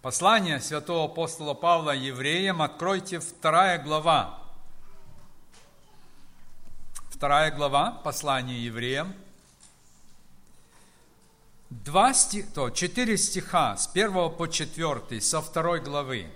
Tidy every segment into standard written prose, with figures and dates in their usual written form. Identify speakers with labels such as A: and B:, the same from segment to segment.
A: Послание святого апостола Павла евреям, откройте 2 глава. 2 глава, послание евреям. 4 стиха, с 1 по 4, со 2 главы.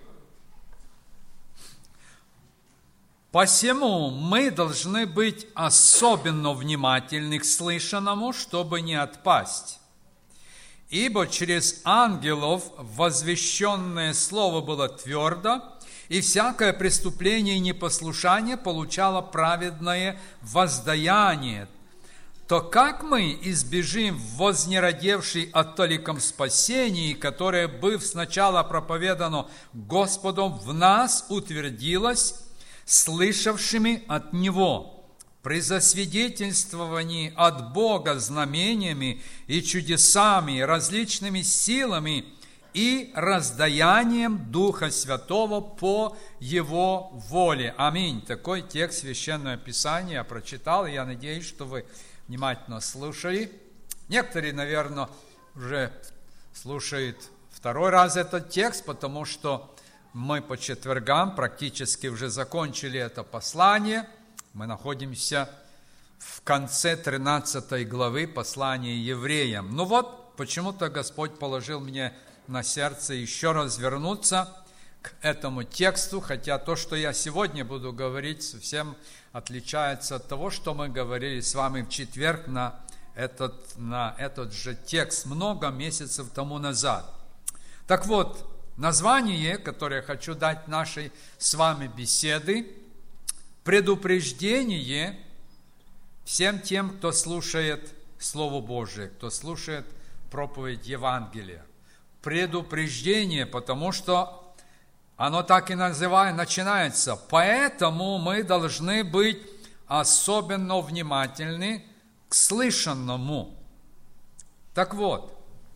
A: «Посему мы должны быть особенно внимательны к слышанному, чтобы не отпасть. Ибо через ангелов возвещенное слово было твердо, и всякое преступление и непослушание получало праведное воздаяние. То как мы избежим вознеродевшей от толиком спасении, которое, быв сначала проповедано Господом, в нас утвердилось, слышавшими от Него, при засвидетельствовании от Бога знамениями и чудесами, различными силами и раздаянием Духа Святого по Его воле». Аминь. Такой текст Священного Писания я прочитал, и я надеюсь, что вы внимательно слушали. Некоторые, наверное, уже слушают второй раз этот текст, потому что мы по четвергам практически уже закончили это послание. Мы находимся в конце 13 главы послания евреям. Ну вот, почему-то Господь положил мне на сердце еще раз вернуться к этому тексту, хотя то, что я сегодня буду говорить, совсем отличается от того, что мы говорили с вами в четверг на этот же текст много месяцев тому назад. Так вот, название, которое я хочу дать нашей с вами беседы, предупреждение всем тем, кто слушает Слово Божие, кто слушает проповедь Евангелия. Предупреждение, потому что оно так и начинается. Поэтому мы должны быть особенно внимательны к слышанному. Так вот,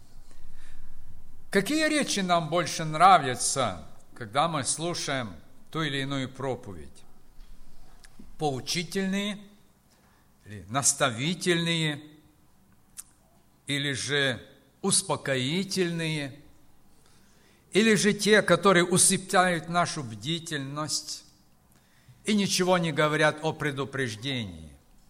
A: какие речи нам больше нравятся, когда мы слушаем ту или иную проповедь? Поучительные, или наставительные, или же успокоительные, или же те, которые усыпляют нашу бдительность и ничего не говорят о предупреждении.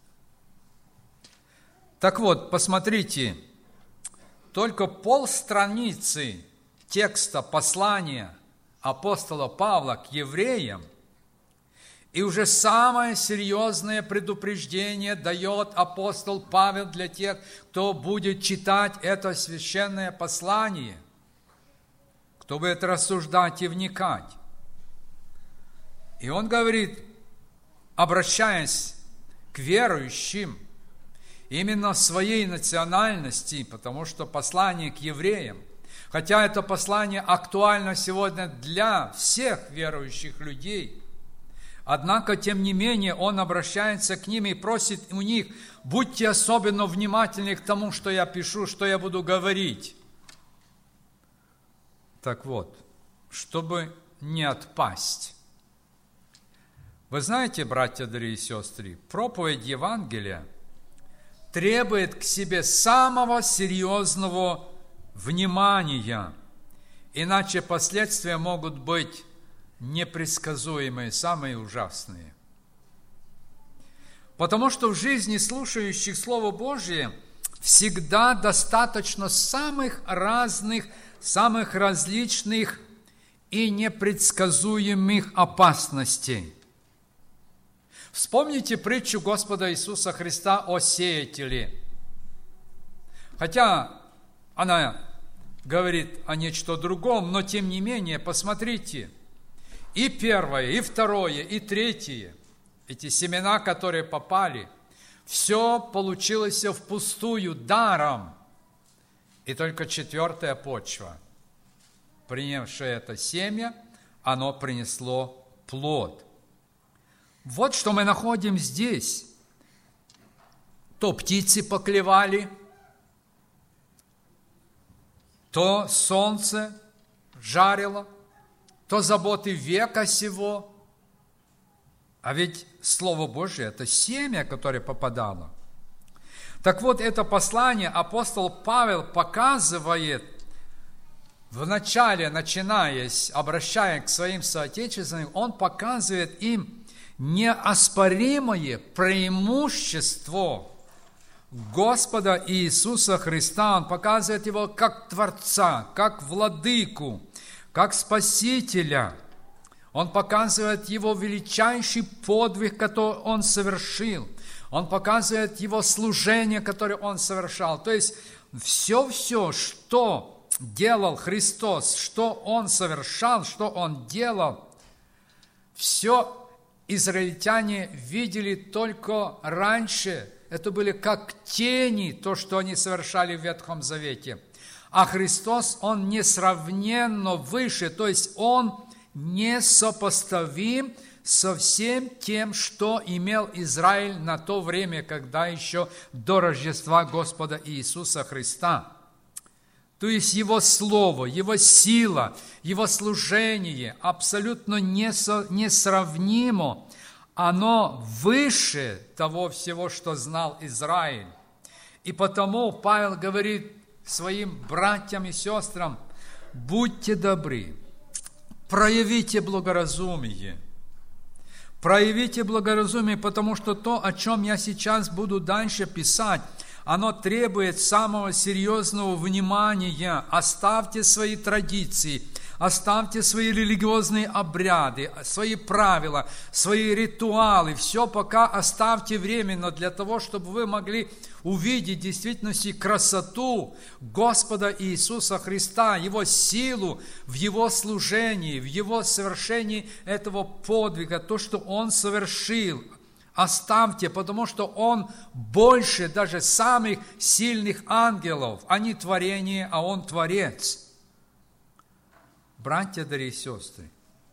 A: Так вот, посмотрите, только полстраницы текста послания апостола Павла к евреям, и уже самое серьезное предупреждение дает апостол Павел для тех, кто будет читать это священное послание, кто будет рассуждать и вникать. И он говорит, обращаясь к верующим, именно своей национальности, потому что послание к евреям, хотя это послание актуально сегодня для всех верующих людей, однако, тем не менее, он обращается к ним и просит у них, будьте особенно внимательны к тому, что я пишу, что я буду говорить. Так вот, чтобы не отпасть. Вы знаете, братья, дорогие и сестры, проповедь Евангелия требует к себе самого серьезного внимания, иначе последствия могут быть непредсказуемые, самые ужасные. Потому что в жизни слушающих Слово Божие всегда достаточно самых разных, самых различных и непредсказуемых опасностей. Вспомните притчу Господа Иисуса Христа о сеятеле. Хотя она говорит о нечто другом, но тем не менее, посмотрите, и первое, и второе, и третье, эти семена, которые попали, все получилось впустую, даром. И только четвертая почва, принявшая это семя, оно принесло плод. Вот что мы находим здесь. То птицы поклевали, то солнце жарило, то заботы века сего. А ведь Слово Божие – это семя, которое попадало. Так вот, это послание апостол Павел показывает вначале, обращаясь к своим соотечественникам, он показывает им неоспоримое преимущество Господа Иисуса Христа. Он показывает Его как Творца, как Владыку, как Спасителя. Он показывает Его величайший подвиг, который Он совершил. Он показывает Его служение, которое Он совершал. То есть, все, что делал Христос, что Он совершал, что Он делал, все израильтяне видели только раньше. Это были как тени, то, что они совершали в Ветхом Завете. А Христос, Он несравненно выше, то есть Он несопоставим со всем тем, что имел Израиль на то время, когда еще до Рождества Господа Иисуса Христа. То есть Его Слово, Его сила, Его служение абсолютно несравнимо. Оно выше того всего, что знал Израиль. И потому Павел говорит своим братьям и сестрам: будьте добры, проявите благоразумие. Проявите благоразумие, потому что то, о чем я сейчас буду дальше писать, оно требует самого серьезного внимания. Оставьте свои традиции, оставьте свои религиозные обряды, свои правила, свои ритуалы. Все пока оставьте временно для того, чтобы вы могли увидеть в действительности красоту Господа Иисуса Христа, Его силу в Его служении, в Его совершении этого подвига, то, что Он совершил. Оставьте, потому что Он больше даже самых сильных ангелов. Они творение, а Он Творец. Братья, дорогие сестры,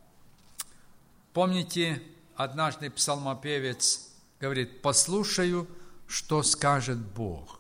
A: помните, однажды псалмопевец говорит: послушаю, что скажет Бог.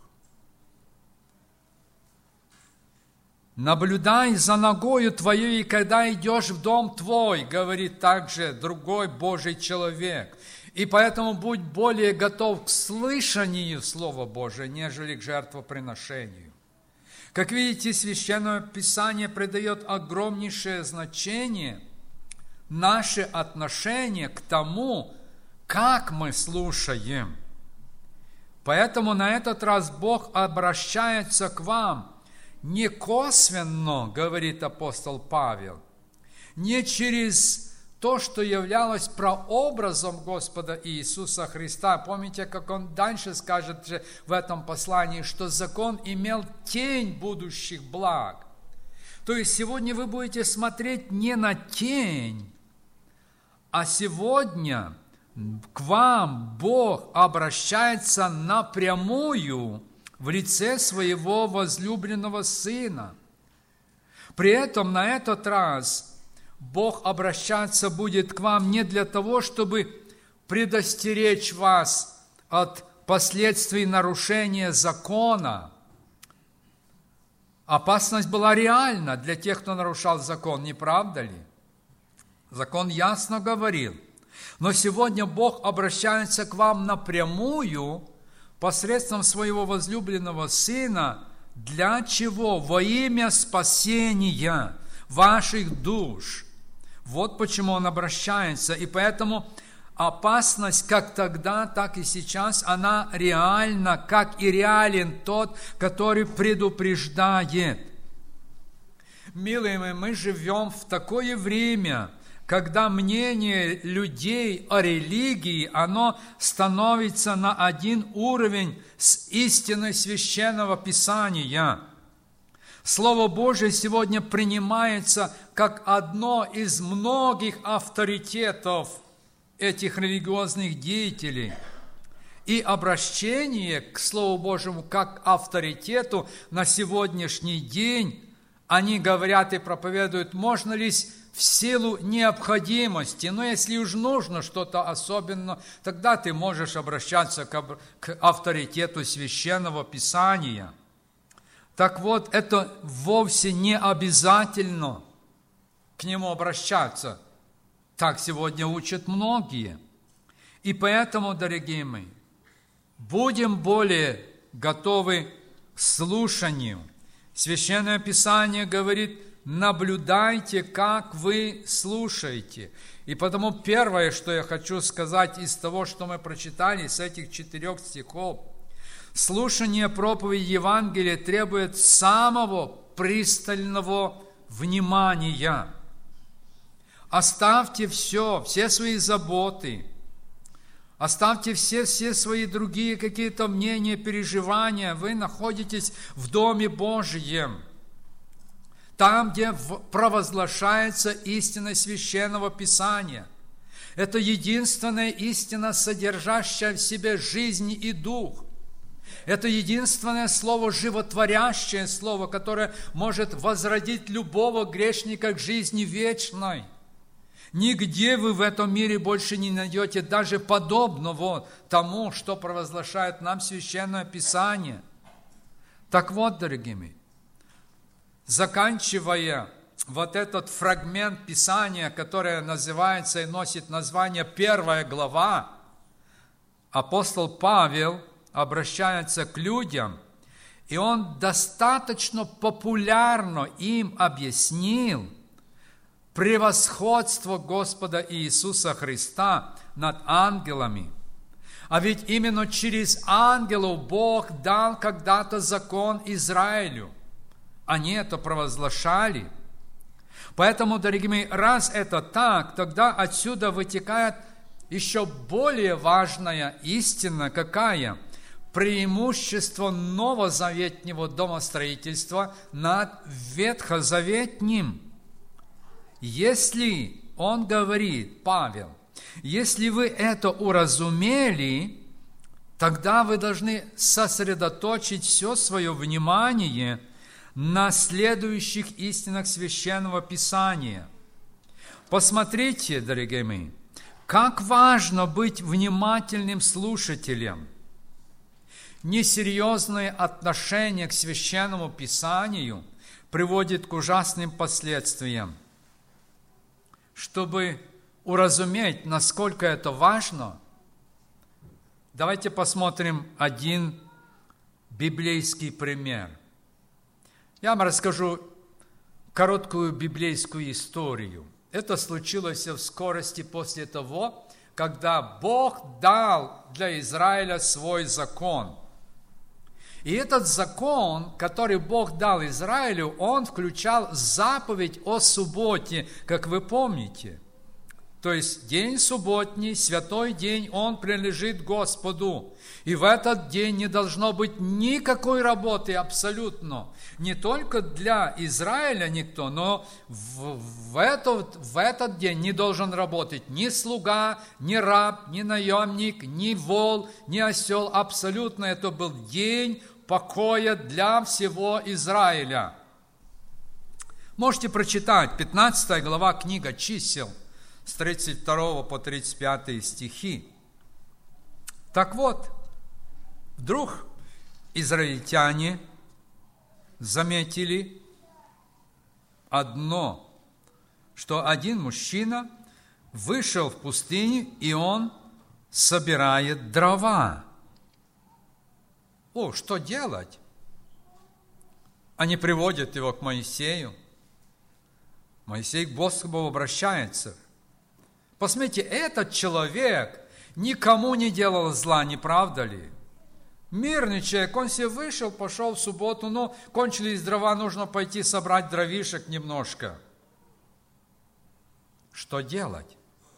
A: Наблюдай за ногою твоей, когда идешь в дом твой, говорит также другой Божий человек. И поэтому будь более готов к слышанию Слова Божия, нежели к жертвоприношению. Как видите, Священное Писание придает огромнейшее значение наше отношение к тому, как мы слушаем. Поэтому на этот раз Бог обращается к вам не косвенно, говорит апостол Павел, не через то, что являлось прообразом Господа Иисуса Христа. Помните, как он дальше скажет же в этом послании, что закон имел тень будущих благ. То есть сегодня вы будете смотреть не на тень, а сегодня к вам Бог обращается напрямую в лице своего возлюбленного Сына. При этом на этот раз Бог обращаться будет к вам не для того, чтобы предостеречь вас от последствий нарушения закона. Опасность была реальна для тех, кто нарушал закон, не правда ли? Закон ясно говорил. Но сегодня Бог обращается к вам напрямую посредством своего возлюбленного Сына. Для чего? Во имя спасения ваших душ. Вот почему Он обращается. И поэтому опасность как тогда, так и сейчас, она реальна, как и реален тот, который предупреждает. Милые мои, мы живем в такое время, когда мнение людей о религии, оно становится на один уровень с истиной Священного Писания. Слово Божие сегодня принимается как одно из многих авторитетов этих религиозных деятелей. И обращение к Слову Божьему как авторитету на сегодняшний день, они говорят и проповедуют, можно ли в силу необходимости, но если уж нужно что-то особенное, тогда ты можешь обращаться к авторитету Священного Писания. Так вот, это вовсе не обязательно к нему обращаться. Так сегодня учат многие. И поэтому, дорогие мои, будем более готовы к слушанию. Священное Писание говорит, наблюдайте, как вы слушаете. И потому первое, что я хочу сказать из того, что мы прочитали, с этих 4 стихов, слушание проповеди Евангелия требует самого пристального внимания. Оставьте все свои заботы, оставьте все свои другие какие-то мнения, переживания. Вы находитесь в Доме Божьем, там, где провозглашается истина Священного Писания. Это единственная истина, содержащая в себе жизнь и дух. Это единственное слово, животворящее слово, которое может возродить любого грешника к жизни вечной. Нигде вы в этом мире больше не найдете даже подобного тому, что провозглашает нам Священное Писание. Так вот, дорогие мои, заканчивая вот этот фрагмент Писания, которое называется и носит название 1 глава, апостол Павел обращается к людям, и он достаточно популярно им объяснил превосходство Господа Иисуса Христа над ангелами. А ведь именно через ангелов Бог дал когда-то закон Израилю. Они это провозглашали. Поэтому, дорогие мои, раз это так, тогда отсюда вытекает еще более важная истина, какая? Преимущество новозаветнего домостроительства над ветхозаветним. Если, он говорит, Павел, если вы это уразумели, тогда вы должны сосредоточить все свое внимание на следующих истинах Священного Писания. Посмотрите, дорогие мои, как важно быть внимательным слушателем. Несерьезное отношение к Священному Писанию приводит к ужасным последствиям. Чтобы уразуметь, насколько это важно, давайте посмотрим один библейский пример. Я вам расскажу короткую библейскую историю. Это случилось в скорости после того, когда Бог дал для Израиля свой закон. И этот закон, который Бог дал Израилю, он включал заповедь о субботе, как вы помните. То есть день субботний, святой день, он принадлежит Господу. И в этот день не должно быть никакой работы абсолютно. Не только для Израиля никто, но в этот день не должен работать ни слуга, ни раб, ни наемник, ни вол, ни осел. Абсолютно это был день покоя для всего Израиля. Можете прочитать 15 глава книга Чисел, с 32 по 35 стихи. Так вот, вдруг израильтяне заметили одно, что один мужчина вышел в пустыню, и он собирает дрова. О, что делать? Они приводят его к Моисею. Моисей к Господу обращается. Посмотрите, этот человек никому не делал зла, не правда ли? Мирный человек, он себе вышел, пошел в субботу, но кончились дрова, нужно пойти собрать дровишек немножко. Что делать?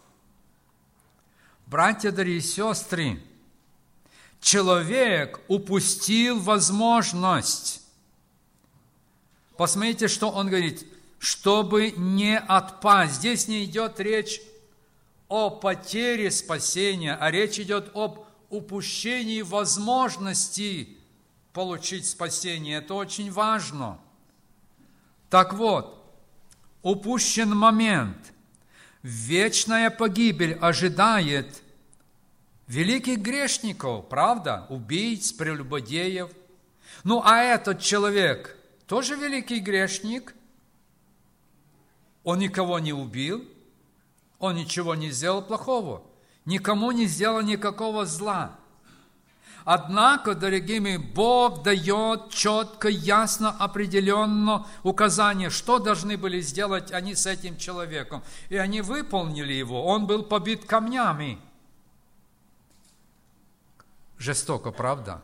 A: Братья, дорогие сестры, человек упустил возможность. Посмотрите, что он говорит, чтобы не отпасть. Здесь не идет речь о потере спасения, а речь идет об упущении возможности получить спасение. Это очень важно. Так вот, упущен момент. Вечная погибель ожидает великих грешников, правда? Убийц, прелюбодеев. Ну, а этот человек тоже великий грешник. Он никого не убил. Он ничего не сделал плохого. Никому не сделал никакого зла. Однако, дорогие мои, Бог дает четко, ясно, определенно указание, что должны были сделать они с этим человеком. И они выполнили его. Он был побит камнями. Жестоко, правда?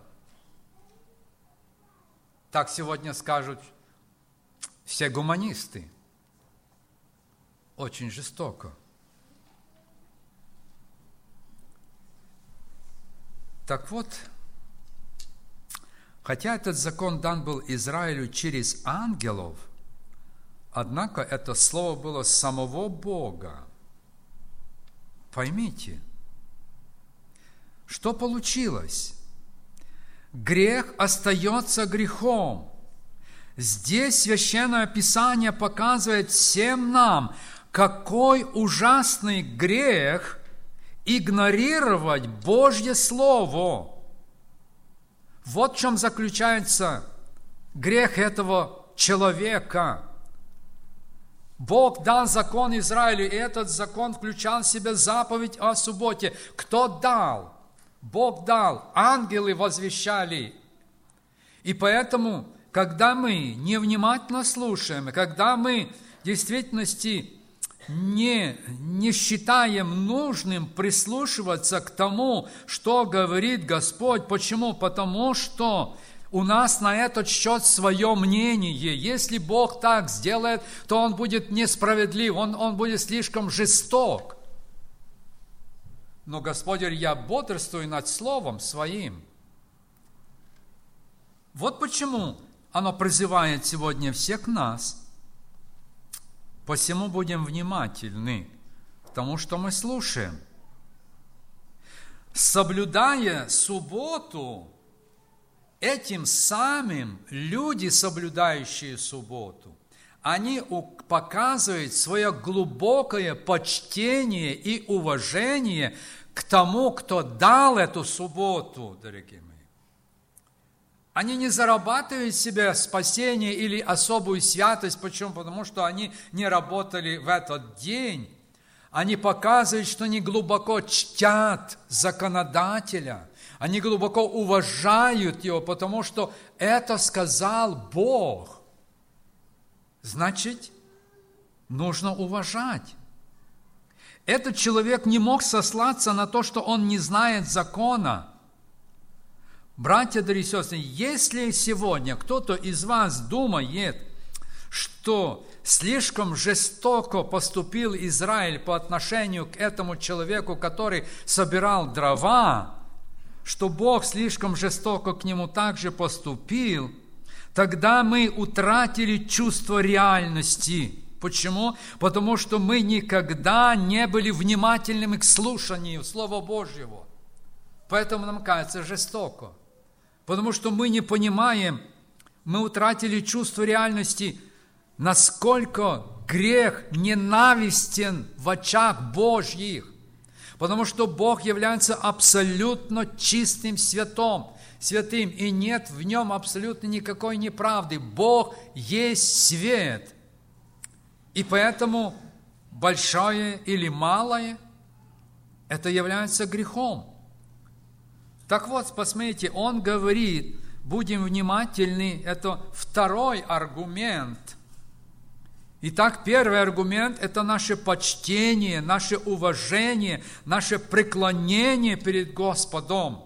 A: Так сегодня скажут все гуманисты. Очень жестоко. Так вот, хотя этот закон дан был Израилю через ангелов, однако это слово было самого Бога. Поймите, что получилось? Грех остается грехом. Здесь Священное Писание показывает всем нам, какой ужасный грех игнорировать Божье Слово. Вот в чем заключается грех этого человека. Бог дал закон Израилю, и этот закон включал в себя заповедь о субботе. Кто дал? Бог дал, ангелы возвещали. И поэтому, когда мы невнимательно слушаем, когда мы в действительности не считаем нужным прислушиваться к тому, что говорит Господь. Почему? Потому что у нас на этот счет свое мнение. Если Бог так сделает, то Он будет несправедлив, Он будет слишком жесток. Но, Господь, я бодрствую над Словом Своим. Вот почему оно призывает сегодня всех нас. Посему будем внимательны к тому, что мы слушаем. Соблюдая субботу, этим самым люди, соблюдающие субботу, они показывают свое глубокое почтение и уважение к тому, кто дал эту субботу, дорогие мои. Они не зарабатывают себе спасение или особую святость. Почему? Потому что они не работали в этот день. Они показывают, что они глубоко чтят законодателя. Они глубоко уважают его, потому что это сказал Бог. Значит, нужно уважать. Этот человек не мог сослаться на то, что он не знает закона. Братья, дорогие сестры, если сегодня кто-то из вас думает, что слишком жестоко поступил Израиль по отношению к этому человеку, который собирал дрова, что Бог слишком жестоко к нему также поступил, тогда мы утратили чувство реальности. Почему? Потому что мы никогда не были внимательными к слушанию Слова Божьего. Поэтому нам кажется жестоко. Потому что мы не понимаем, мы утратили чувство реальности, насколько грех ненавистен в очах Божьих. Потому что Бог является абсолютно чистым святым, и нет в нем абсолютно никакой неправды. Бог есть свет. И поэтому большое или малое, это является грехом. Так вот, посмотрите, он говорит, будем внимательны, это второй аргумент. Итак, первый аргумент – это наше почтение, наше уважение, наше преклонение перед Господом.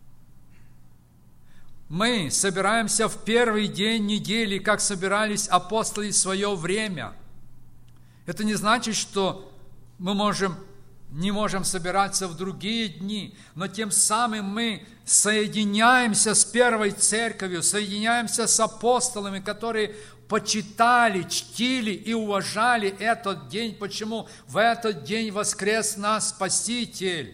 A: Мы собираемся в первый день недели, как собирались апостолы в свое время. Это не значит, что мы не можем собираться в другие дни, но тем самым мы соединяемся с первой церковью, соединяемся с апостолами, которые почитали, чтили и уважали этот день. Почему? В этот день воскрес наш Спаситель.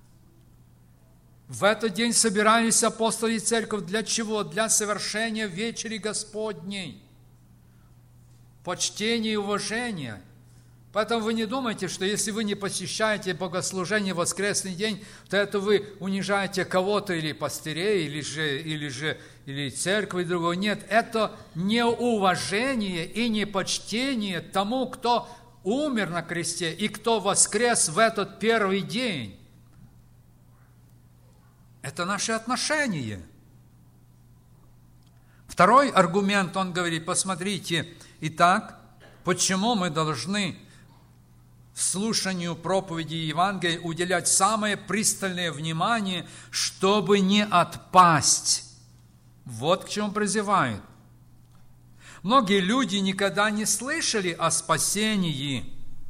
A: В этот день собирались апостолы и церковь. Для чего? Для совершения вечери Господней. Почтение и уважение. Поэтому вы не думайте, что если вы не посещаете богослужение в воскресный день, то это вы унижаете кого-то, или пастырей, или церковь и другого. Нет, это не уважение и не почтение тому, кто умер на кресте и кто воскрес в этот первый день. Это наше отношение. Второй аргумент, он говорит, посмотрите, итак, почему мы должны слушанию проповеди Евангелия уделять самое пристальное внимание, чтобы не отпасть. Вот к чему призывают. Многие люди никогда не слышали о спасении,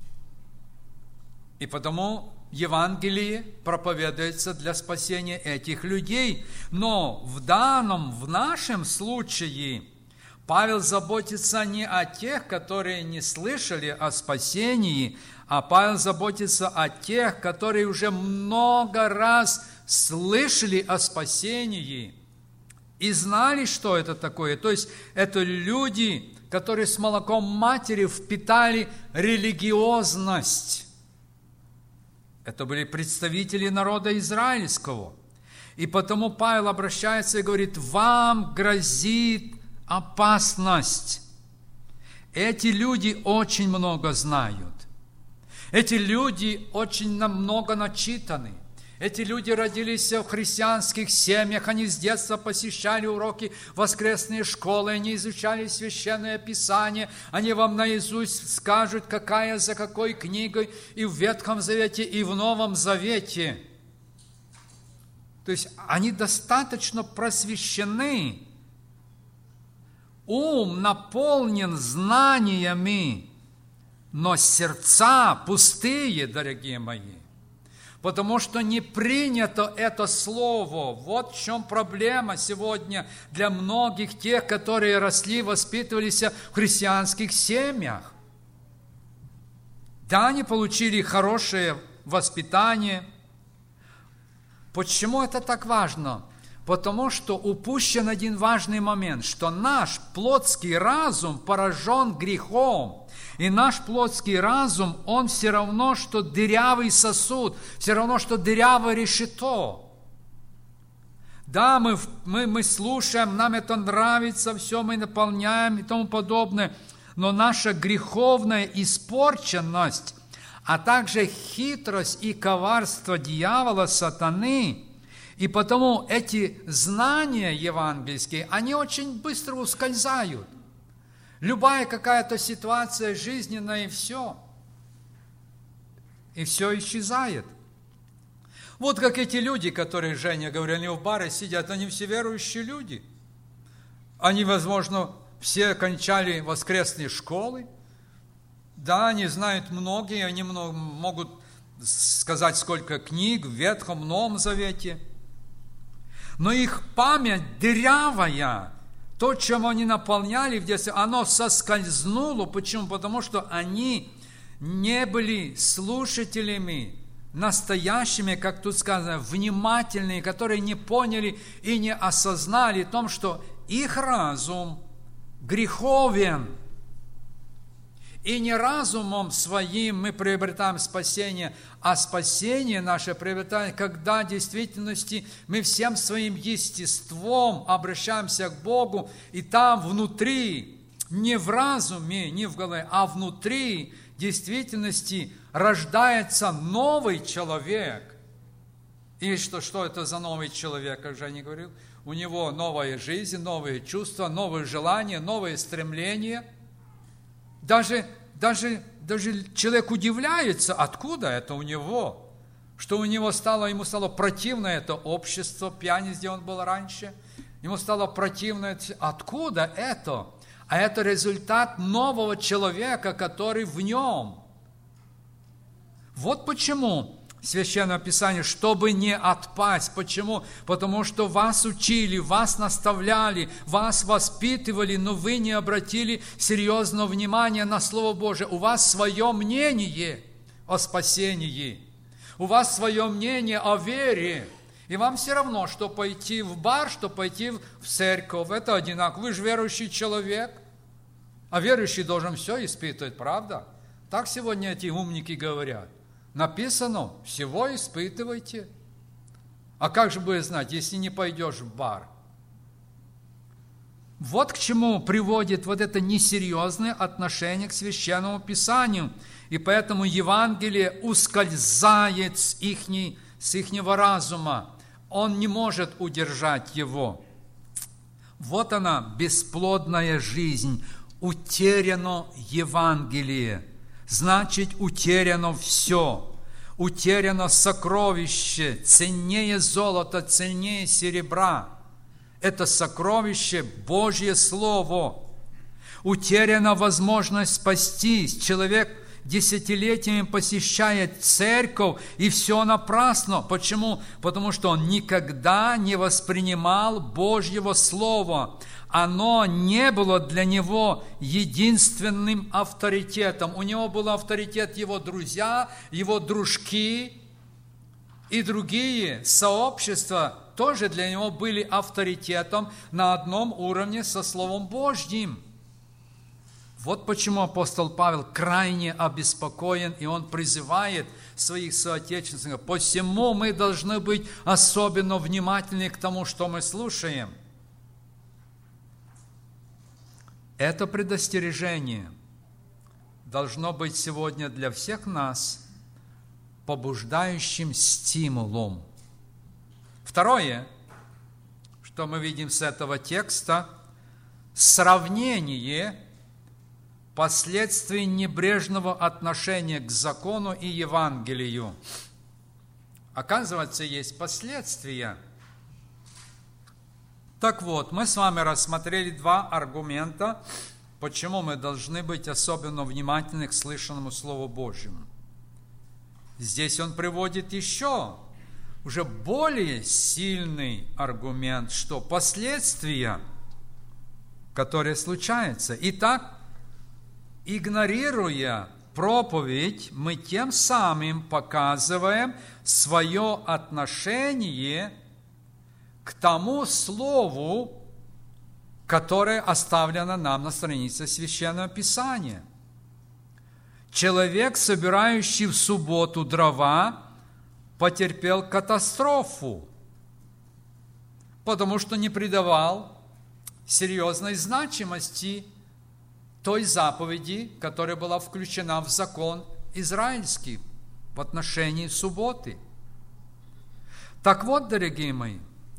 A: и потому Евангелие проповедуется для спасения этих людей. Но в нашем случае, Павел заботится не о тех, которые не слышали о спасении, а Павел заботится о тех, которые уже много раз слышали о спасении и знали, что это такое. То есть, это люди, которые с молоком матери впитали религиозность. Это были представители народа израильского. И потому Павел обращается и говорит, вам грозит опасность. Эти люди очень много знают. Эти люди очень много начитаны. Эти люди родились в христианских семьях, они с детства посещали уроки воскресной школы, они изучали Священное Писание, они вам наизусть скажут, какая за какой книгой и в Ветхом Завете, и в Новом Завете. То есть они достаточно просвещены. Ум наполнен знаниями, но сердца пустые, дорогие мои. Потому что не принято это слово. Вот в чем проблема сегодня для многих тех, которые росли, воспитывались в христианских семьях. Да, они получили хорошее воспитание. Почему это так важно? Потому что упущен один важный момент, что наш плотский разум поражен грехом. И наш плотский разум, он все равно, что дырявый сосуд, все равно, что дырявое решето. Да, мы слушаем, нам это нравится, все мы наполняем и тому подобное, но наша греховная испорченность, а также хитрость и коварство дьявола, сатаны, и потому эти знания евангельские, они очень быстро ускользают. Любая какая-то ситуация жизненная, и все исчезает. Вот как эти люди, которые, Женя говорил, они в баре сидят, они все верующие люди. Они, возможно, все окончали воскресные школы. Да, они знают многие, они могут сказать, сколько книг в Ветхом, Новом Завете. Но их память дырявая. То, чем они наполняли в детстве, оно соскользнуло. Почему? Потому что они не были слушателями, настоящими, как тут сказано, внимательными, которые не поняли и не осознали о том, что их разум греховен. И не разумом своим мы приобретаем спасение, а спасение наше приобретаем, когда в действительности мы всем своим естеством обращаемся к Богу, и там внутри, не в разуме, не в голове, а внутри в действительности рождается новый человек. И что это за новый человек, как Женя говорил? У него новая жизнь, новые чувства, новые желания, новые стремления. Даже человек удивляется, откуда это у него, что ему стало противно это общество, пьяниц, где он был раньше, ему стало противно, откуда это? А это результат нового человека, который в нем. Вот почему Священное Писание, чтобы не отпасть. Почему? Потому что вас учили, вас наставляли, вас воспитывали, но вы не обратили серьезного внимания на Слово Божие. У вас свое мнение о спасении. У вас свое мнение о вере. И вам все равно, что пойти в бар, что пойти в церковь. Это одинаково. Вы же верующий человек. А верующий должен все испытывать, правда? Так сегодня эти умники говорят. Написано, всего испытывайте. А как же будешь знать, если не пойдешь в бар? Вот к чему приводит вот это несерьезное отношение к Священному Писанию. И поэтому Евангелие ускользает с ихнего разума. он не может удержать его. Вот она, бесплодная жизнь, утеряно Евангелие, значит, утеряно все. Утеряно сокровище, ценнее золота, ценнее серебра. Это сокровище Божье Слово. Утеряна возможность спастись. Человек десятилетиями посещает церковь, и все напрасно. Почему? Потому что он никогда не воспринимал Божьего Слова. Оно не было для него единственным авторитетом. У него был авторитет его друзья, его дружки и другие сообщества тоже для него были авторитетом на одном уровне со Словом Божьим. Вот почему апостол Павел крайне обеспокоен, и он призывает своих соотечественников. Посему мы должны быть особенно внимательны к тому, что мы слушаем. Это предостережение должно быть сегодня для всех нас побуждающим стимулом. Второе, что мы видим с этого текста, сравнение последствий небрежного отношения к закону и Евангелию. Оказывается, есть последствия. Так вот, мы с вами рассмотрели два аргумента, почему мы должны быть особенно внимательны к слышанному Слову Божьему. Здесь он приводит еще уже более сильный аргумент, что последствия, которые случаются. Итак, игнорируя проповедь, мы тем самым показываем свое отношение к тому слову, которое оставлено нам на странице Священного Писания. Человек, собирающий в субботу дрова, потерпел катастрофу, потому что не придавал серьезной значимости той заповеди, которая была включена в закон израильский в отношении субботы. Так вот, дорогие мои,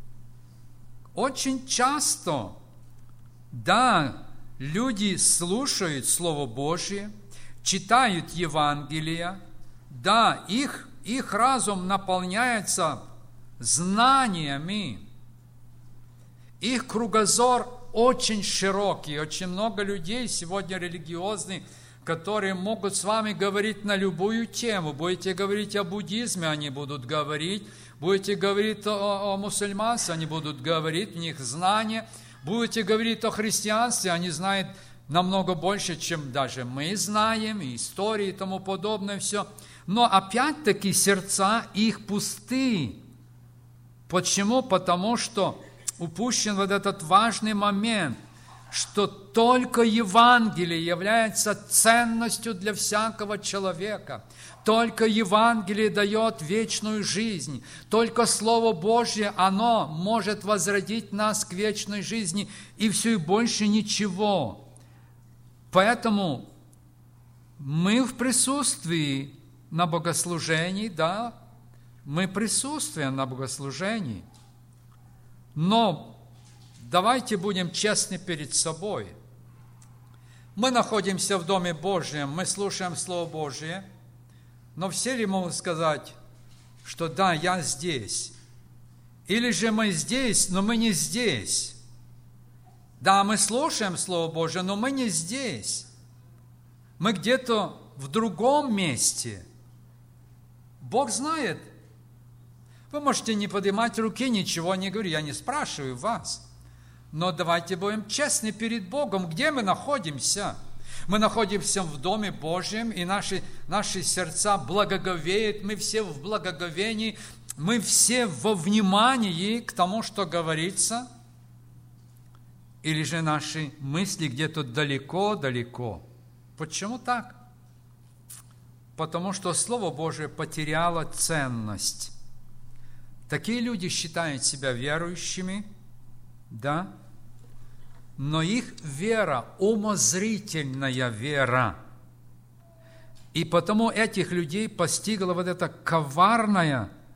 A: очень часто, да, люди слушают Слово Божие, читают Евангелие, да, их разум наполняется знаниями, их кругозор очень широкий, очень много людей сегодня религиозных, которые могут с вами говорить на любую тему. Будете говорить о буддизме, они будут говорить. Будете говорить о мусульманстве, они будут говорить, у них знания. Будете говорить о христианстве, они знают намного больше, чем даже мы знаем, и истории и тому подобное все. Но опять-таки сердца их пусты. Почему? Потому что упущен вот этот важный момент, что только Евангелие является ценностью для всякого человека. Только Евангелие дает вечную жизнь. Только Слово Божье, оно может возродить нас к вечной жизни, и все, и больше ничего. Поэтому мы в присутствии на богослужении, да, мы присутствуем на богослужении, но давайте будем честны перед собой. Мы находимся в Доме Божьем, мы слушаем Слово Божье, но все ли могут сказать, что да, я здесь? Или же мы здесь, но мы не здесь? Да, мы слушаем Слово Божье, но мы не здесь. Мы где-то в другом месте. Бог знает. Вы можете не поднимать руки, ничего не говорить, я не спрашиваю вас. Но давайте будем честны перед Богом, где мы находимся. Мы находимся в Доме Божьем, и наши сердца благоговеют, мы все в благоговении, мы все во внимании к тому, что говорится. Или же наши мысли где-то далеко-далеко. Почему так? Потому что Слово Божие потеряло ценность. Такие люди считают себя верующими, да? Но их вера – умозрительная вера. И потому этих людей постигла вот эта коварная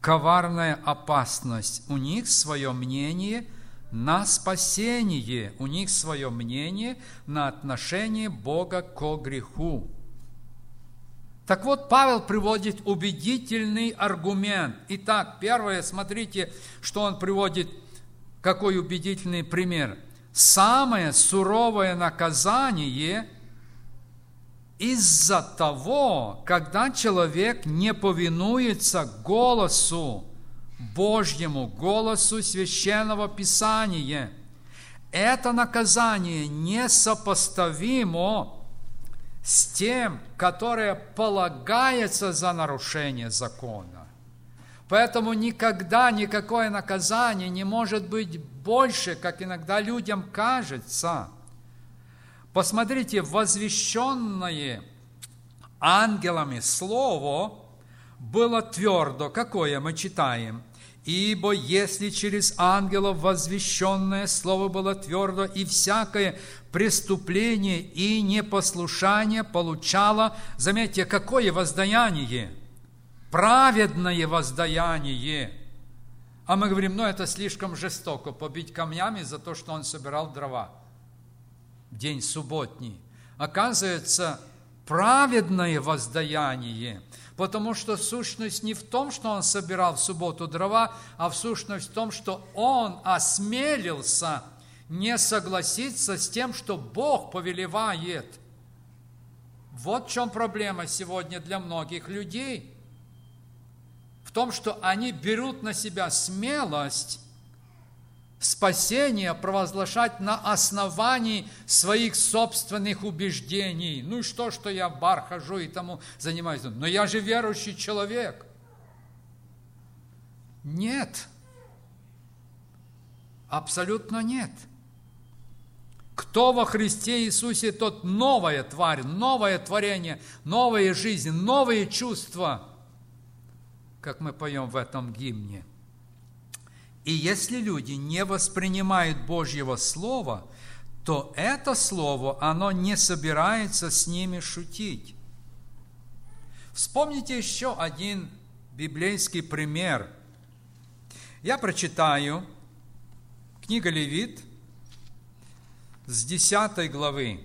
A: коварная опасность. У них свое мнение на спасение, у них свое мнение на отношение Бога ко греху. Так вот, Павел приводит убедительный аргумент. Итак, первое, смотрите, что он приводит, какой убедительный пример. Самое суровое наказание из-за того, когда человек не повинуется голосу Божьему, голосу Священного Писания. Это наказание несопоставимо с тем, которое полагается за нарушение закона. Поэтому никогда никакое наказание не может быть больше, как иногда людям кажется. Посмотрите, возвещенное ангелами слово было твердо. Какое мы читаем? Ибо если через ангелов возвещенное слово было твердо, и всякое преступление и непослушание получало, заметьте, какое воздаяние? Праведное воздаяние. А мы говорим, это слишком жестоко, побить камнями за то, что он собирал дрова в день субботний. Оказывается, праведное воздаяние, потому что сущность не в том, что он собирал в субботу дрова, а в сущность в том, что он осмелился не согласиться с тем, что Бог повелевает. Вот в чем проблема сегодня для многих людей. В том, что они берут на себя смелость спасение провозглашать на основании своих собственных убеждений. Ну и что я в бар хожу и тому занимаюсь? Но я же верующий человек. Нет. Абсолютно нет. Кто во Христе Иисусе, тот новая тварь, новое творение, новая жизнь, новые чувства, как мы поем в этом гимне. И если люди не воспринимают Божьего Слова, то это Слово, оно не собирается с ними шутить. Вспомните еще один библейский пример. Я прочитаю книга Левит с 10 главы.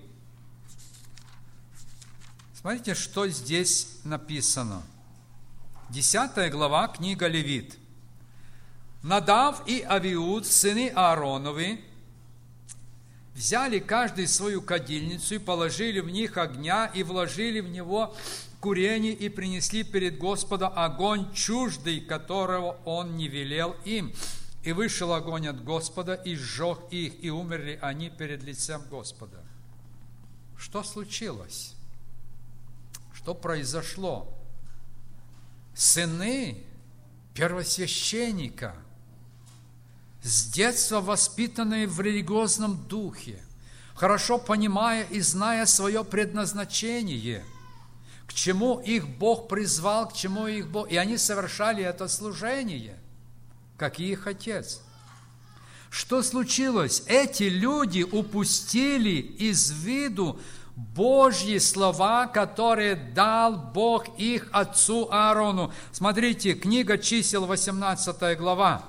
A: Смотрите, что здесь написано. 10 глава, книга Левит. Надав и Авиуд, сыны Аароновы, взяли каждый свою кадильницу и положили в них огня, и вложили в него курение, и принесли перед Господа огонь чуждый, которого он не велел им. И вышел огонь от Господа, и сжег их, и умерли они перед лицем Господа. Что случилось? Что произошло? Сыны первосвященника, с детства воспитанные в религиозном духе, хорошо понимая и зная свое предназначение, к чему их Бог призвал, к чему их Бог... И они совершали это служение, как и их отец. Что случилось? Эти люди упустили из виду Божьи слова, которые дал Бог их отцу Аарону. Смотрите, книга Чисел, 18 глава.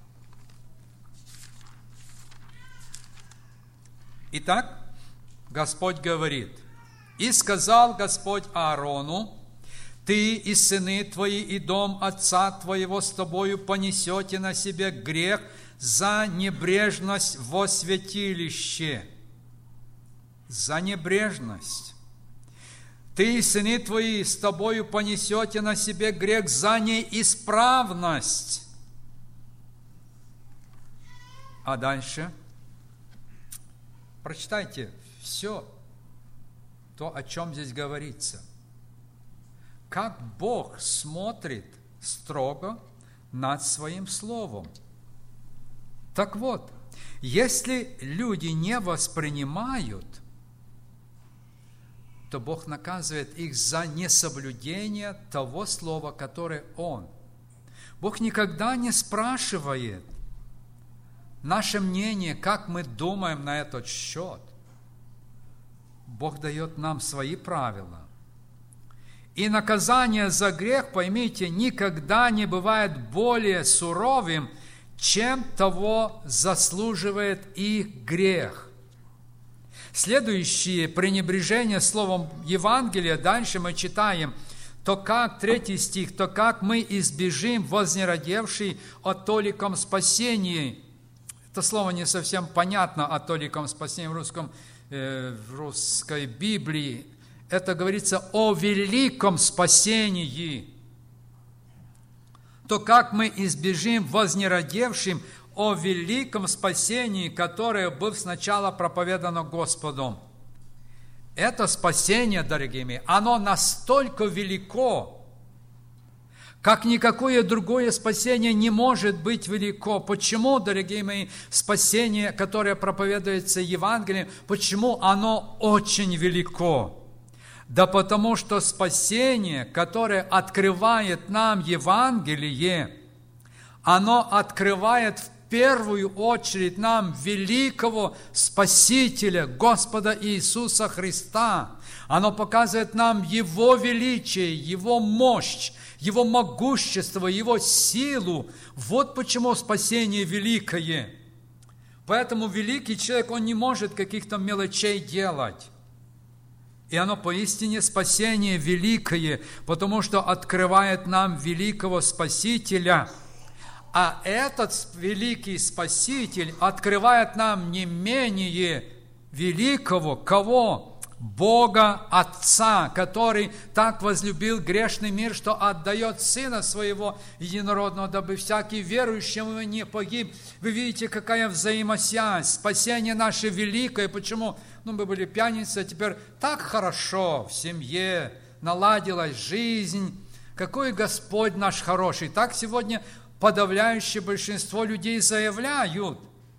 A: Итак, Господь говорит: «И сказал Господь Аарону: ты и сыны твои и дом отца твоего с тобою понесете на себе грех за небрежность во святилище». За небрежность. Ты и сыны твои с тобою понесете на себе грех за неисправность. А дальше прочитайте все то, о чем здесь говорится. Как Бог смотрит строго над своим словом. Так вот, если люди не воспринимают, то Бог наказывает их за несоблюдение того слова, которое Он. Бог никогда не спрашивает наше мнение, как мы думаем на этот счет. Бог дает нам свои правила. И наказание за грех, поймите, никогда не бывает более суровым, чем того заслуживает их грех. Следующее пренебрежение словом Евангелия, дальше мы читаем, то как, 3 стих, то как мы избежим вознеродевший о толиком спасении. Это слово не совсем понятно о толиком спасении в русской Библии. Это говорится о великом спасении. То как мы избежим вознеродевшим о великом спасении, которое было сначала проповедано Господом. Это спасение, дорогие мои, оно настолько велико, как никакое другое спасение не может быть велико. Почему, дорогие мои, спасение, которое проповедуется Евангелием, почему оно очень велико? Да потому что спасение, которое открывает нам Евангелие, оно открывает в первую очередь нам великого Спасителя, Господа Иисуса Христа. Оно показывает нам Его величие, Его мощь, Его могущество, Его силу. Вот почему спасение великое. Поэтому великий человек, он не может каких-то мелочей делать. И оно поистине спасение великое, потому что открывает нам великого Спасителя. А этот великий Спаситель открывает нам не менее великого, кого? Бога Отца, который так возлюбил грешный мир, что отдает Сына Своего Единородного, дабы всякий верующий в Него не погиб. Вы видите, какая взаимосвязь, спасение наше великое. Почему? Мы были пьяницы, а теперь так хорошо в семье, наладилась жизнь. Какой Господь наш хороший. Так сегодня подавляющее большинство людей заявляют.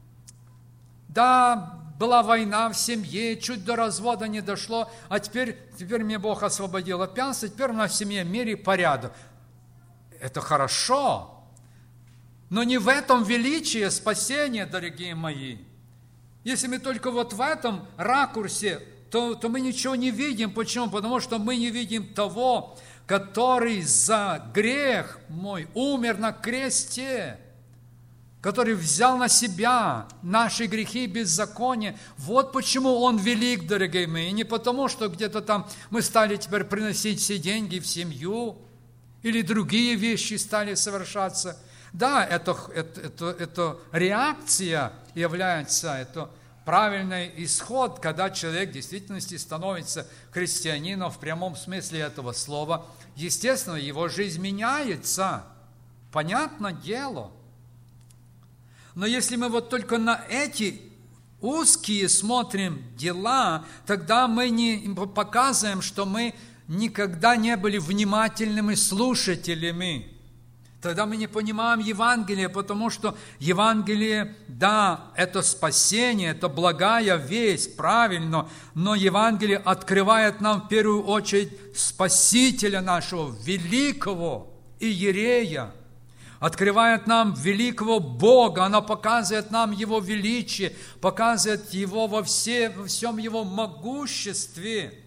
A: Да, была война в семье, чуть до развода не дошло, а теперь меня Бог освободил от пьянства, теперь у нас в семье, в мире порядок. Это хорошо, но не в этом величие спасения, дорогие мои. Если мы только вот в этом ракурсе, то мы ничего не видим. Почему? Потому что мы не видим того, который за грех мой умер на кресте, который взял на себя наши грехи и беззакония. Вот почему Он велик, дорогие мои. И не потому, что где-то там мы стали теперь приносить все деньги в семью, или другие вещи стали совершаться. Да, это реакция является, это правильный исход, когда человек в действительности становится христианином в прямом смысле этого слова. Естественно, его жизнь меняется. Понятное дело. Но если мы вот только на эти узкие смотрим дела, тогда мы не показываем, что мы никогда не были внимательными слушателями. Тогда мы не понимаем Евангелие, потому что Евангелие, да, это спасение, это благая весть, правильно, но Евангелие открывает нам в первую очередь Спасителя нашего, великого Иерея, открывает нам великого Бога, оно показывает нам Его величие, показывает Его во всем Его могуществе.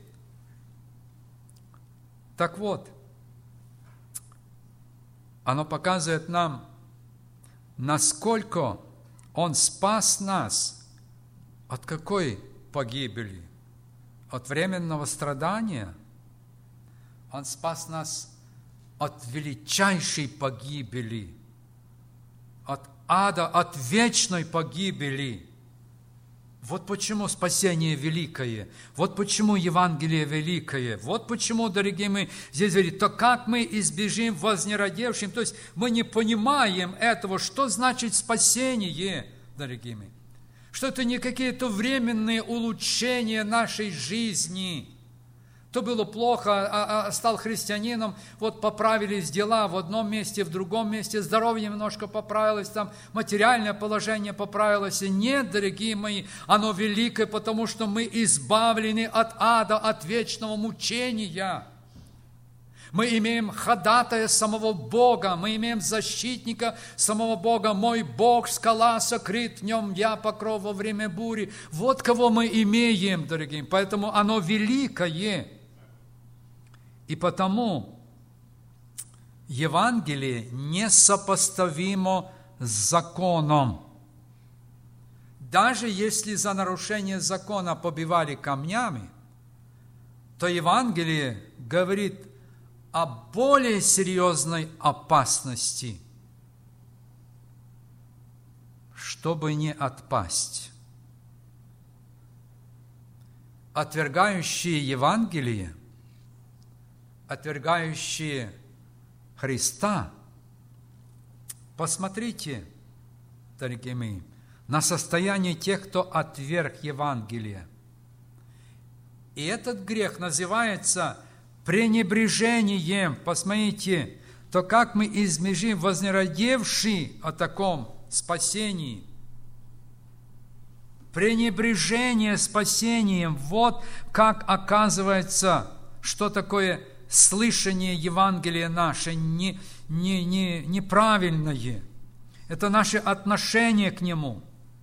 A: Так вот, оно показывает нам, насколько Он спас нас от какой погибели? От временного страдания. Он спас нас от величайшей погибели, от ада, от вечной погибели. Вот почему спасение великое, вот почему Евангелие великое, вот почему, дорогие мои, здесь говорит, то как мы избежим вознеродевшим, то есть мы не понимаем этого, что значит спасение, дорогие мои, что это не какие-то временные улучшения нашей жизни. То было плохо, а стал христианином, вот поправились дела в одном месте, в другом месте, здоровье немножко поправилось, там материальное положение поправилось. И нет, дорогие мои, оно великое, потому что мы избавлены от ада, от вечного мучения. Мы имеем ходатая самого Бога, мы имеем защитника самого Бога. Мой Бог, скала, сокрыт в нем, я покров во время бури. Вот кого мы имеем, дорогие, поэтому оно великое. И потому Евангелие несопоставимо с законом. Даже если за нарушение закона побивали камнями, то Евангелие говорит о более серьезной опасности, чтобы не отпасть. Отвергающие Евангелие, отвергающие Христа, посмотрите, дорогие мои, на состояние тех, кто отверг Евангелие. И этот грех называется пренебрежением. Посмотрите, то как мы избежим, вознеродевший о таком спасении. Пренебрежение спасением. Вот как оказывается, что такое слышание Евангелия наше неправильное. Это наше отношение к нему.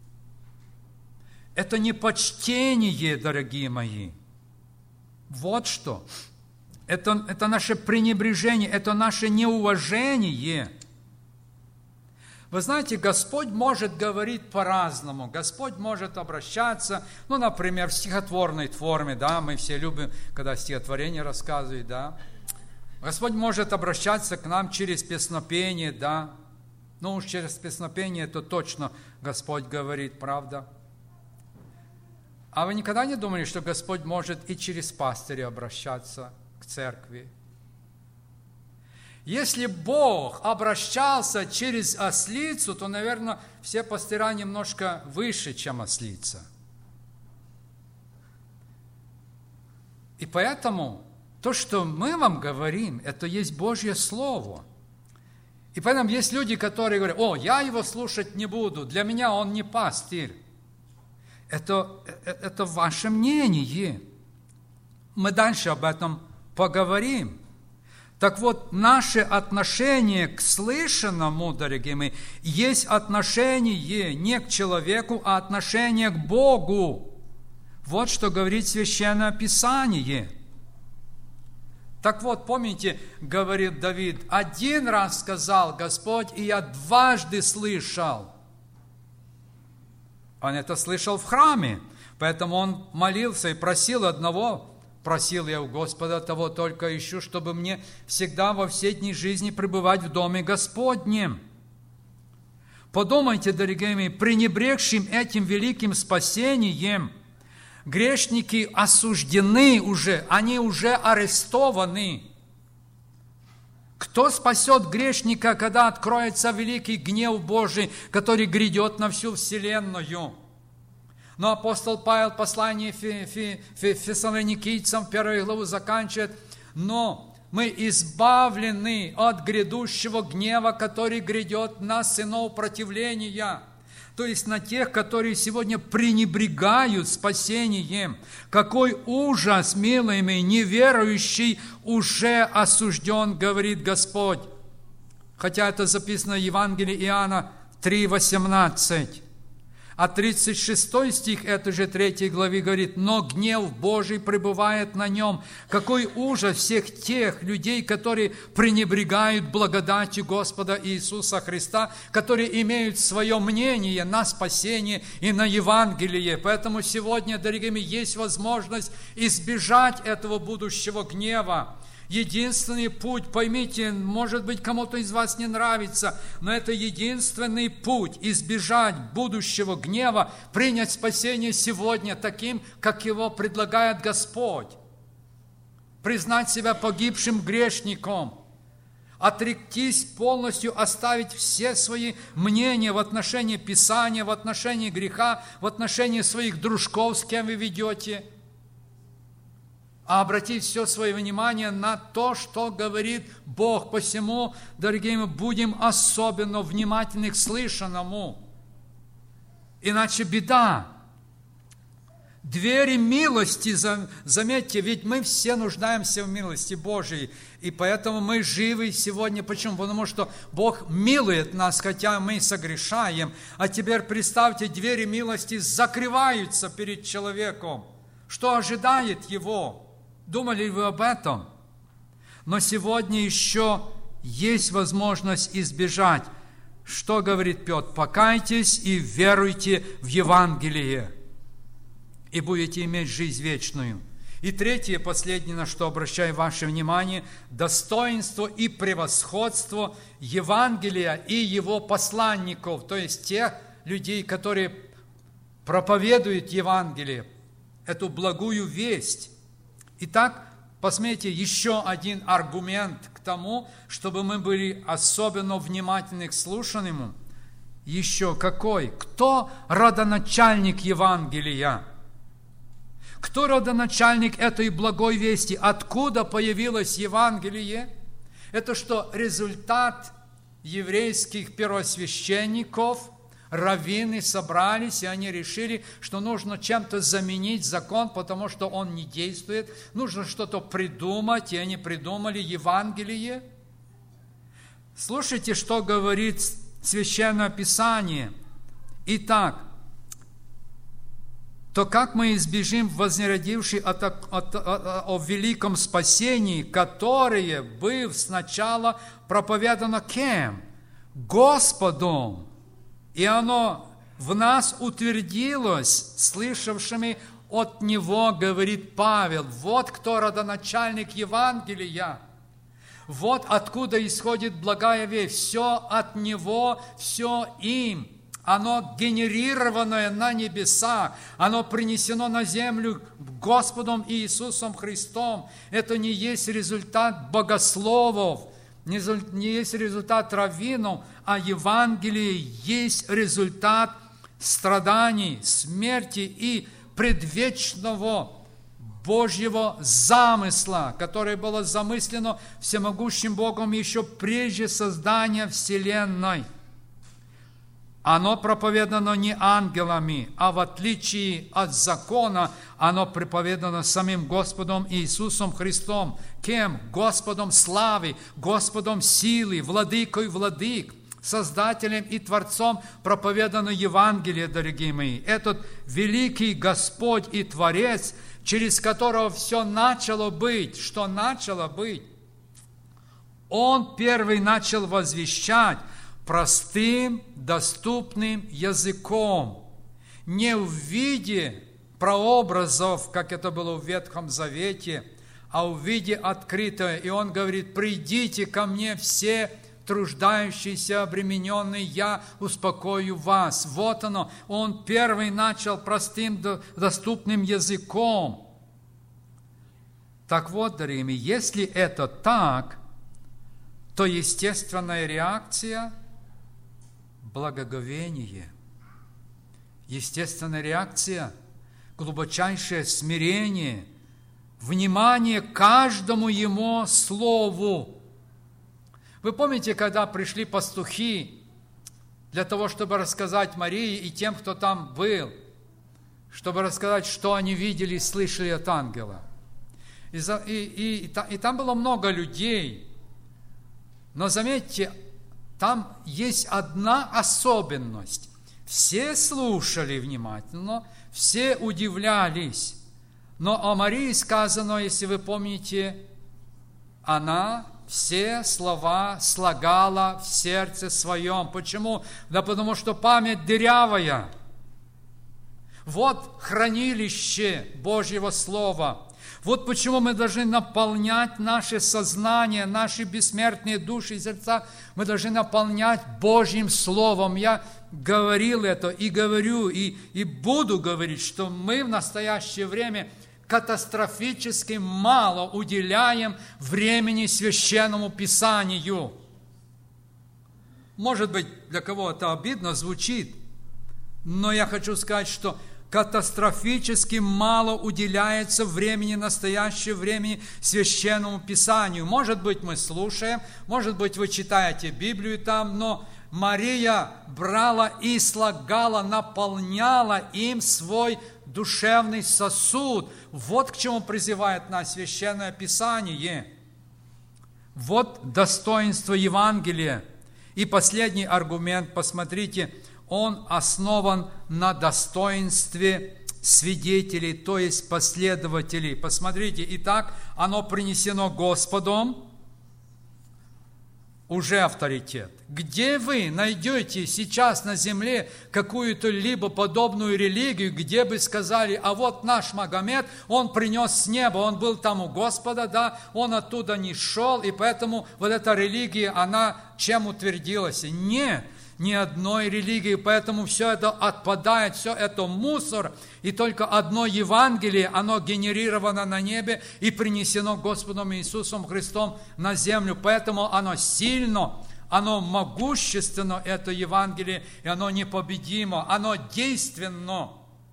A: Это непочтение, дорогие мои. Вот что. Это наше пренебрежение, это наше неуважение. Вы знаете, Господь может говорить по-разному. Господь может обращаться, например, в стихотворной форме, да, мы все любим, когда стихотворение рассказывают, да. Господь может обращаться к нам через песнопение, да. Уж через песнопение это точно Господь говорит, правда. А вы никогда не думали, что Господь может и через пастыря обращаться к церкви? Если Бог обращался через ослицу, то, наверное, все пастыря немножко выше, чем ослица. И поэтому то, что мы вам говорим, это есть Божье Слово. И поэтому есть люди, которые говорят: я его слушать не буду, для меня он не пастырь. Это ваше мнение. Мы дальше об этом поговорим. Так вот, наше отношение к слышанному, дорогие мои, есть отношение не к человеку, а отношение к Богу. Вот что говорит Священное Писание. Так вот, помните, говорит Давид: один раз сказал Господь, и я дважды слышал. Он это слышал в храме, поэтому он молился и просил одного. Просил я у Господа, того только ищу, чтобы мне всегда во все дни жизни пребывать в доме Господнем. Подумайте, дорогие мои, пренебрегшим этим великим спасением, грешники осуждены уже, они уже арестованы. Кто спасет грешника, когда откроется великий гнев Божий, который грядет на всю вселенную? Но апостол Павел в послании Фессалоникийцам 1 главу заканчивает: но мы избавлены от грядущего гнева, который грядет на сынов противления. То есть на тех, которые сегодня пренебрегают спасением. Какой ужас, милый мой, неверующий уже осужден, говорит Господь. Хотя это записано в Евангелии Иоанна 3:18. А 36 стих этой же 3 главы говорит: но гнев Божий пребывает на нем. Какой ужас всех тех людей, которые пренебрегают благодатью Господа Иисуса Христа, которые имеют свое мнение на спасение и на Евангелие. Поэтому сегодня, дорогие мои, есть возможность избежать этого будущего гнева. Единственный путь, поймите, может быть, кому-то из вас не нравится, но это единственный путь избежать будущего гнева, принять спасение сегодня таким, как его предлагает Господь. Признать себя погибшим грешником, отректись полностью, оставить все свои мнения в отношении Писания, в отношении греха, в отношении своих дружков, с кем вы ведете, а обратить все свое внимание на то, что говорит Бог. Посему, дорогие мои, будем особенно внимательны к слышанному. Иначе беда. Двери милости, заметьте, ведь мы все нуждаемся в милости Божией. И поэтому мы живы сегодня. Почему? Потому что Бог милует нас, хотя мы согрешаем. А теперь представьте, двери милости закрываются перед человеком. Что ожидает его? Думали ли вы об этом? Но сегодня еще есть возможность избежать. Что говорит Петр? Покайтесь и веруйте в Евангелие, и будете иметь жизнь вечную. И третье, последнее, на что обращаю ваше внимание, достоинство и превосходство Евангелия и его посланников, то есть тех людей, которые проповедуют Евангелие, эту благую весть. Итак, посмотрите, еще один аргумент к тому, чтобы мы были особенно внимательны к слушанному. Еще какой? Кто родоначальник Евангелия? Кто родоначальник этой благой вести? Откуда появилось Евангелие? Это что, результат еврейских первосвященников? Раввины собрались, и они решили, что нужно чем-то заменить закон, потому что он не действует. Нужно что-то придумать, и они придумали Евангелие. Слушайте, что говорит Священное Писание. Итак, то как мы избежим вознеродившей о великом спасении, которое было сначала проповедано кем? Господом. И оно в нас утвердилось, слышавшими от Него, говорит Павел. Вот кто родоначальник Евангелия. Вот откуда исходит благая весть. Все от Него, все им. Оно генерированное на небесах, оно принесено на землю Господом Иисусом Христом. Это не есть результат богословов, не есть результат раввинов, а Евангелие есть результат страданий, смерти и предвечного Божьего замысла, которое было замыслено всемогущим Богом еще прежде создания вселенной. Оно проповедано не ангелами, а в отличие от закона, оно проповедано самим Господом Иисусом Христом. Кем? Господом славы, Господом силы, владыкой владык, Создателем и Творцом проповедано Евангелие, дорогие мои. Этот великий Господь и Творец, через которого все начало быть, что начало быть, Он первый начал возвещать простым, доступным языком, не в виде прообразов, как это было в Ветхом Завете, а в виде открытого. И Он говорит: «Придите ко мне все труждающиеся, обремененные, я успокою вас». Вот оно. Он первый начал простым, доступным языком. Так вот, дорогие мои, если это так, то естественная реакция – благоговение. Естественная реакция – глубочайшее смирение, внимание каждому Его слову. Вы помните, когда пришли пастухи для того, чтобы рассказать Марии и тем, кто там был, чтобы рассказать, что они видели и слышали от ангела. И там было много людей, но заметьте, там есть одна особенность. Все слушали внимательно, все удивлялись. Но о Марии сказано, если вы помните, она все слова слагала в сердце своем. Почему? Да потому что память дырявая. Вот хранилище Божьего Слова. Вот почему мы должны наполнять наше сознание, наши бессмертные души и сердца, мы должны наполнять Божьим Словом. Я говорил это и говорю, и буду говорить, что мы в настоящее время катастрофически мало уделяем времени Священному Писанию. Может быть, для кого-то обидно звучит, но я хочу сказать, что катастрофически мало уделяется времени, настоящее времени Священному Писанию. Может быть, мы слушаем, может быть, вы читаете Библию там, но Мария брала и слагала, наполняла им свой душевный сосуд. Вот к чему призывает нас Священное Писание. Вот достоинство Евангелия. И последний аргумент, посмотрите, он основан на достоинстве свидетелей, то есть последователей. Посмотрите, итак, оно принесено Господом, уже авторитет. Где вы найдете сейчас на земле какую-то либо подобную религию, где бы сказали, а вот наш Магомед, он принес с неба, он был там у Господа, да, он оттуда не шел, и поэтому вот эта религия, она чем утвердилась? Нет, ни одной религии, поэтому все это отпадает, все это мусор, и только одно Евангелие, оно генерировано на небе и принесено Господом Иисусом Христом на землю, поэтому оно сильно, оно могущественно, это Евангелие, и оно непобедимо, оно действенно.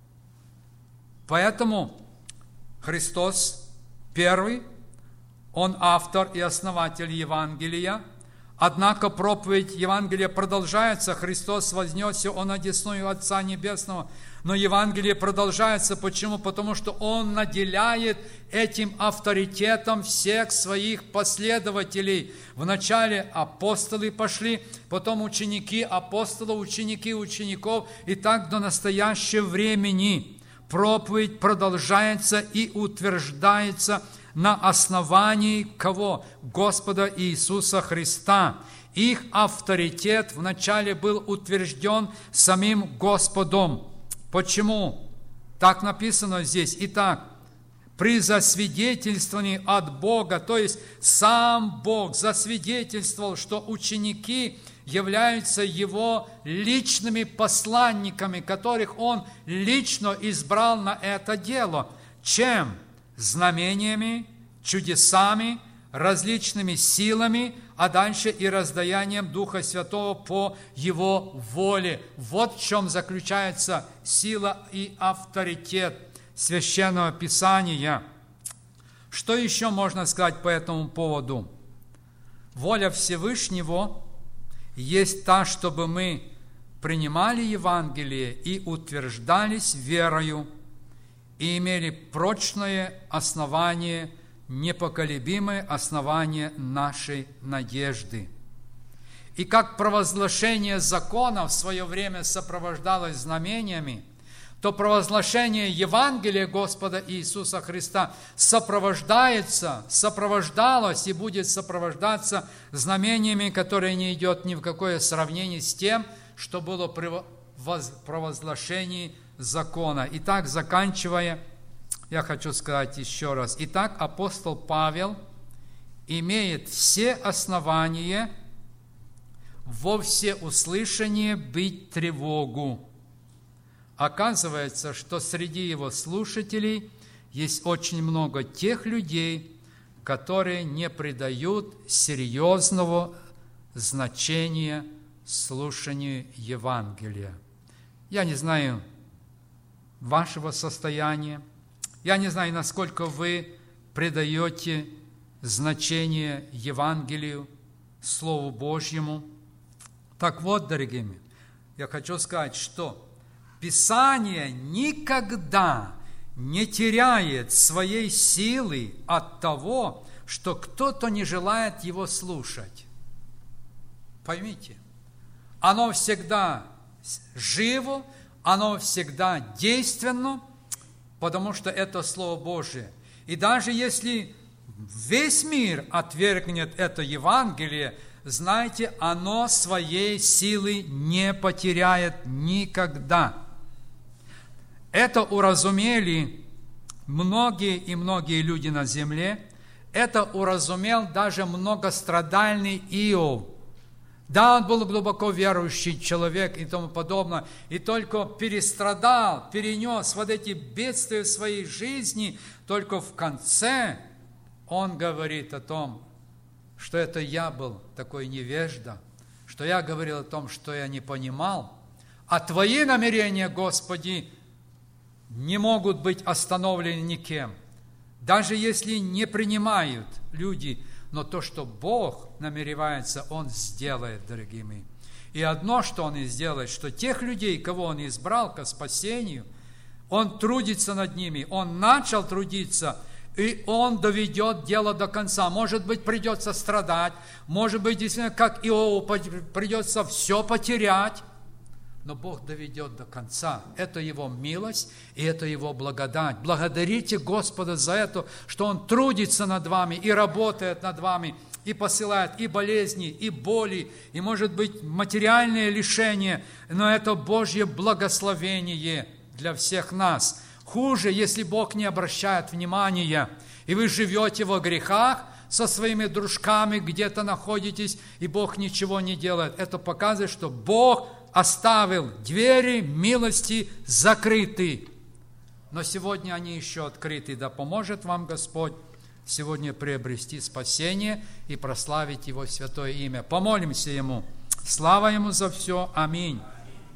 A: Поэтому Христос первый, Он автор и основатель Евангелия. Однако проповедь Евангелия продолжается, Христос вознесся, Он одесную Отца Небесного, но Евангелие продолжается. Почему? Потому что Он наделяет этим авторитетом всех своих последователей. Вначале апостолы пошли, потом ученики апостолов, ученики учеников, и так до настоящего времени проповедь продолжается и утверждается на основании кого? Господа Иисуса Христа. Их авторитет вначале был утвержден самим Господом. Почему? Так написано здесь. Итак, при засвидетельствовании от Бога, то есть сам Бог засвидетельствовал, что ученики являются Его личными посланниками, которых Он лично избрал на это дело. Чем? Знамениями, чудесами, различными силами, а дальше и раздаянием Духа Святого по Его воле. Вот в чем заключается сила и авторитет Священного Писания. Что еще можно сказать по этому поводу? Воля Всевышнего есть та, чтобы мы принимали Евангелие и утверждались верою, и имели прочное основание, непоколебимое основание нашей надежды. И как провозглашение закона в свое время сопровождалось знамениями, то провозглашение Евангелия Господа Иисуса Христа сопровождалось и будет сопровождаться знамениями, которые не идет ни в какое сравнение с тем, что было при провозглашении закона. Итак, заканчивая, я хочу сказать еще раз. Итак, апостол Павел имеет все основания во всеуслышание бить тревогу. Оказывается, что среди его слушателей есть очень много тех людей, которые не придают серьезного значения слушанию Евангелия. Я не знаю вашего состояния. Я не знаю, насколько вы придаете значение Евангелию, Слову Божьему. Так вот, дорогие мои, я хочу сказать, что Писание никогда не теряет своей силы от того, что кто-то не желает его слушать. Поймите, оно всегда живо, оно всегда действенно, потому что это Слово Божие. И даже если весь мир отвергнет это Евангелие, знайте, оно своей силы не потеряет никогда. Это уразумели многие и многие люди на земле. Это уразумел даже многострадальный Иов. Да, он был глубоко верующий человек и тому подобное, и только перестрадал, перенес вот эти бедствия в своей жизни, только в конце он говорит о том, что это я был такой невежда, что я говорил о том, что я не понимал, а Твои намерения, Господи, не могут быть остановлены никем, даже если не принимают люди. Но то, что Бог намеревается, Он сделает, дорогие мои. И одно, что Он и сделает, что тех людей, кого Он избрал ко спасению, Он трудится над ними, Он начал трудиться, и Он доведет дело до конца. Может быть, придется страдать, может быть, действительно, как Иову, придется все потерять, но Бог доведет до конца. Это Его милость и это Его благодать. Благодарите Господа за это, что Он трудится над вами и работает над вами, и посылает и болезни, и боли, и, может быть, материальные лишения, но это Божье благословение для всех нас. Хуже, если Бог не обращает внимания, и вы живете во грехах, со своими дружками где-то находитесь, и Бог ничего не делает. Это показывает, что Бог оставил двери милости закрыты. Но сегодня они еще открыты. Да поможет вам Господь сегодня приобрести спасение и прославить Его святое имя. Помолимся Ему. Слава Ему за все. Аминь.